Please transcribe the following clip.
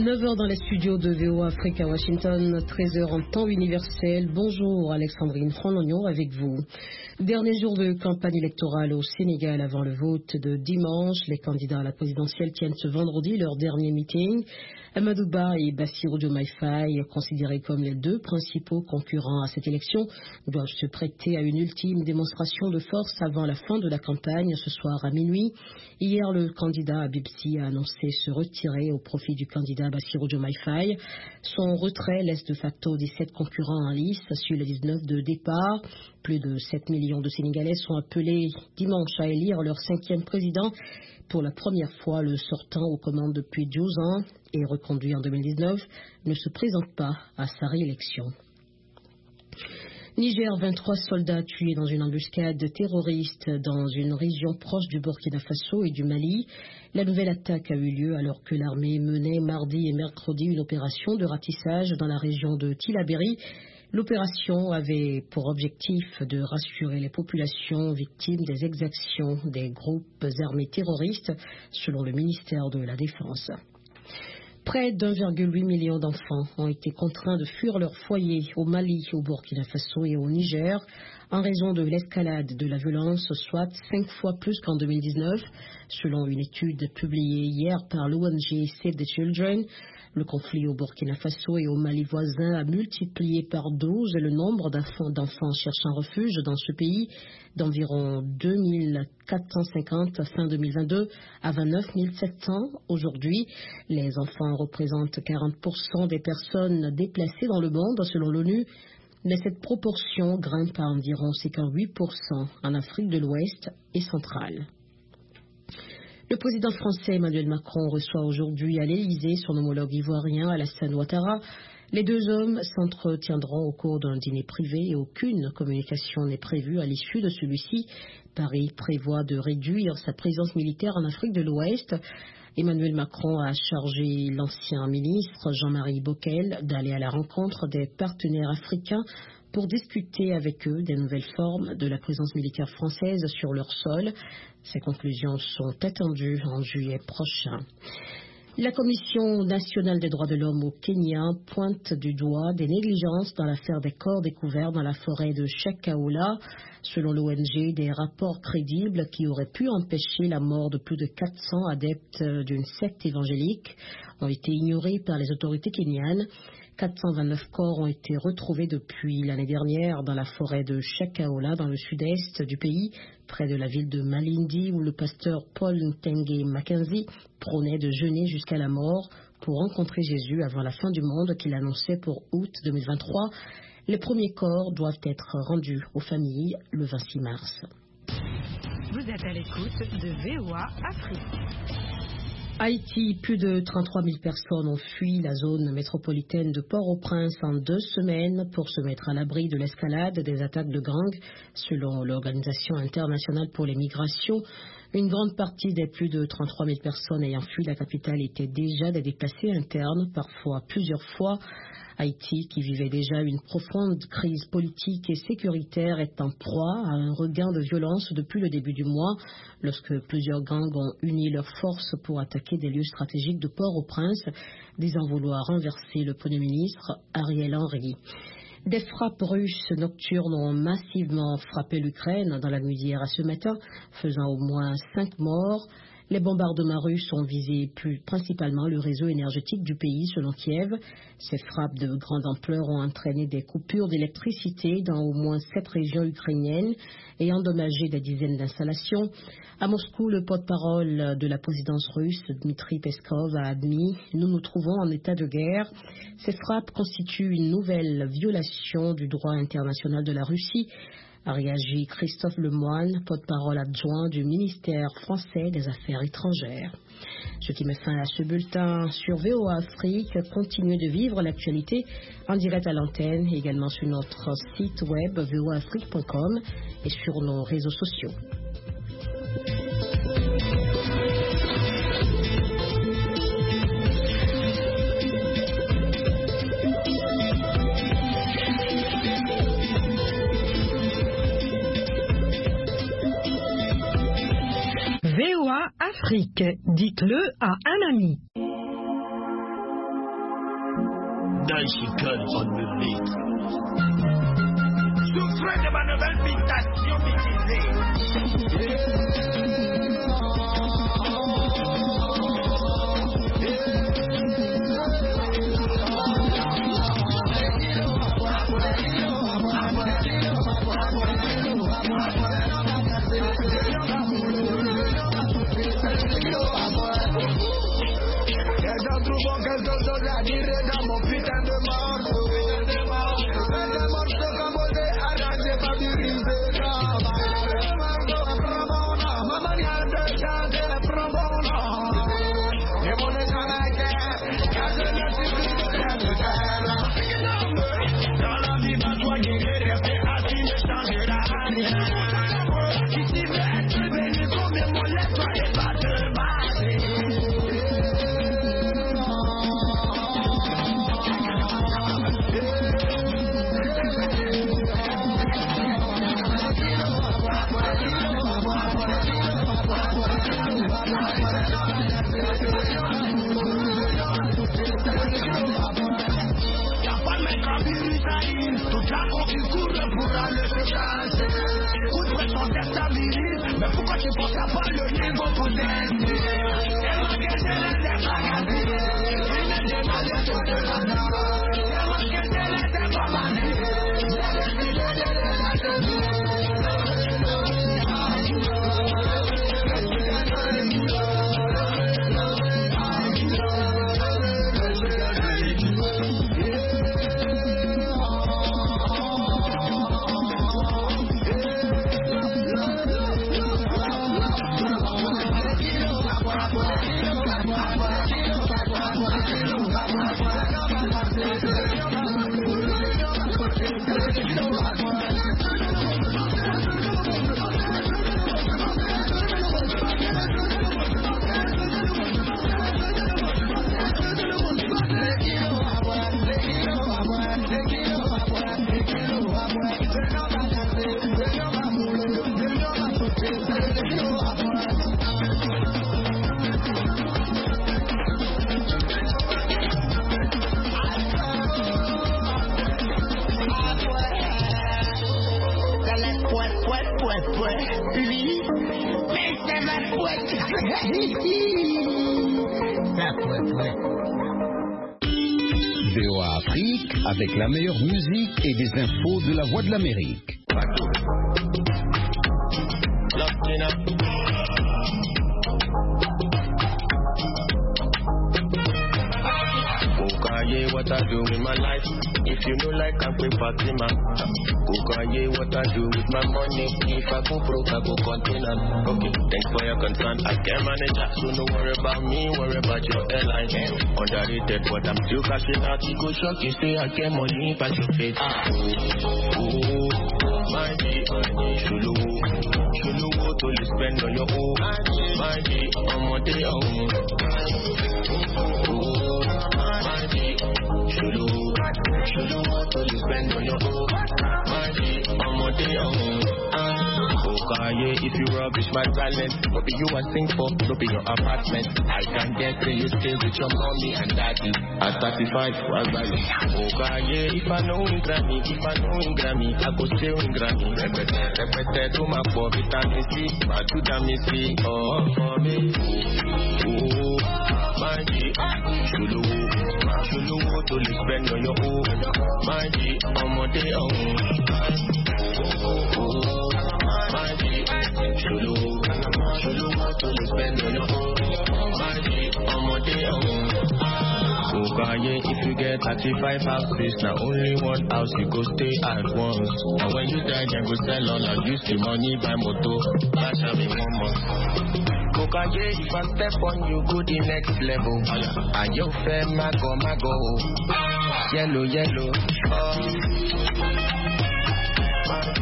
9 heures dans les studios de VOA Afrique à Washington, 13 heures en temps universel. Bonjour Alexandrine Franlognon avec vous. Dernier jour de campagne électorale au Sénégal avant le vote de dimanche. Les candidats à la présidentielle tiennent ce vendredi leur dernier meeting. Amadou Ba et Bassirou Diomaye Faye, considérés comme les deux principaux concurrents à cette élection, doivent se prêter à une ultime démonstration de force avant la fin de la campagne ce soir à minuit. Hier, le candidat Habib Sy a annoncé se retirer au profit du candidat Bassirou Diomaye Faye. Son retrait laisse de facto 17 concurrents en lice sur les 19 de départ. Plus de 7 millions de Sénégalais sont appelés dimanche à élire leur 5e président. Pour la première fois, le sortant aux commandes depuis 12 ans et reconduit en 2019 ne se présente pas à sa réélection. Niger, 23 soldats tués dans une embuscade terroriste dans une région proche du Burkina Faso et du Mali. La nouvelle attaque a eu lieu alors que l'armée menait mardi et mercredi une opération de ratissage dans la région de Tillabéri. L'opération avait pour objectif de rassurer les populations victimes des exactions des groupes armés terroristes, selon le ministère de la Défense. Près d'1,8 million d'enfants ont été contraints de fuir leur foyer au Mali, au Burkina Faso et au Niger en raison de l'escalade de la violence, soit 5 fois plus qu'en 2019, selon une étude publiée hier par l'ONG Save the Children. Le conflit au Burkina Faso et au Mali voisin a multiplié par 12 le nombre d'enfants cherchant refuge dans ce pays, d'environ 2450 fin 2022 à 29 700 aujourd'hui. Les enfants représentent 40% des personnes déplacées dans le monde, selon l'ONU, mais cette proportion grimpe à environ 58% en Afrique de l'Ouest et centrale. Le président français Emmanuel Macron reçoit aujourd'hui à l'Élysée son homologue ivoirien Alassane Ouattara. Les deux hommes s'entretiendront au cours d'un dîner privé et aucune communication n'est prévue à l'issue de celui-ci. Paris prévoit de réduire sa présence militaire en Afrique de l'Ouest. Emmanuel Macron a chargé l'ancien ministre Jean-Marie Bockel d'aller à la rencontre des partenaires africains pour discuter avec eux des nouvelles formes de la présence militaire française sur leur sol. Ces conclusions sont attendues en juillet prochain. La Commission nationale des droits de l'homme au Kenya pointe du doigt des négligences dans l'affaire des corps découverts dans la forêt de Shakahola. Selon l'ONG, des rapports crédibles qui auraient pu empêcher la mort de plus de 400 adeptes d'une secte évangélique ont été ignorés par les autorités kenyanes. 429 corps ont été retrouvés depuis l'année dernière dans la forêt de Shakahola, dans le sud-est du pays, près de la ville de Malindi, où le pasteur Paul Ntenge Mackenzie prônait de jeûner jusqu'à la mort pour rencontrer Jésus avant la fin du monde qu'il annonçait pour août 2023. Les premiers corps doivent être rendus aux familles le 26 mars. Vous êtes à l'écoute de VOA Afrique. Haïti, plus de 33 000 personnes ont fui la zone métropolitaine de Port-au-Prince en 2 semaines pour se mettre à l'abri de l'escalade des attaques de gangs, selon l'Organisation internationale pour les migrations. Une grande partie des plus de 33 000 personnes ayant fui la capitale étaient déjà des déplacés internes, parfois plusieurs fois. Haïti, qui vivait déjà une profonde crise politique et sécuritaire, est en proie à un regain de violence depuis le début du mois, lorsque plusieurs gangs ont uni leurs forces pour attaquer des lieux stratégiques de Port-au-Prince, disant vouloir renverser le Premier ministre Ariel Henry. Des frappes russes nocturnes ont massivement frappé l'Ukraine dans la nuit d'hier à ce matin, faisant au moins 5 morts. Les bombardements russes ont visé principalement le réseau énergétique du pays, selon Kiev. Ces frappes de grande ampleur ont entraîné des coupures d'électricité dans au moins 7 régions ukrainiennes et endommagé des dizaines d'installations. À Moscou, le porte-parole de la présidence russe, Dmitry Peskov, a admis « Nous nous trouvons en état de guerre ». Ces frappes constituent une nouvelle violation du droit international de la Russie, a réagi Christophe Lemoine, porte-parole adjoint du ministère français des Affaires étrangères. Ce qui met fin à ce bulletin sur VOA Afrique. Continuez de vivre l'actualité en direct à l'antenne, également sur notre site web voaafrique.com et sur nos réseaux sociaux. VOA Afrique, dites-le à un ami. Chicken on the beat. Souffrez de ma nouvelle invitation mais pourquoi tu penses à pas le niveau potentiel? VOA Afrique avec la meilleure musique et des infos de la Voix de l'Amérique. What I do with my life. If you know like I'm quick Fatima, what I do with my money. If I go broke, I go container. Okay, thanks for your concern. I can manage that, so no worry about me, worry about your airline. Underrated, but I'm still cashing out. You go shock, you say I get money, but your face. Oh, my G, Shulu, what will you spend on your own? My G, I'm on day own. Shulu, what will you spend on your own? Money, I'm on day own. Okay, if you rubbish my talent, what be you a sing for? Don't be your apartment. I can get to you stay with your mommy and daddy. At 35, what's that? Okay, if I know in Grammy, I go stay in Grammy. Repete to my poor vitamin C, but to vitamin C, oh, for me. Oh, my G, Shulu, what will you spend on your own? My G, I'm on day own. My G, Shulu, what will you spend on your own? My G, I'm on day own. Okay, if you get 35 houses, now only one house you go stay at once. And when you die, you go sell all and use the money buy motor. That's how me one month. Kokaye, if I step on you, go the next level. And you fair, mago. Yellow.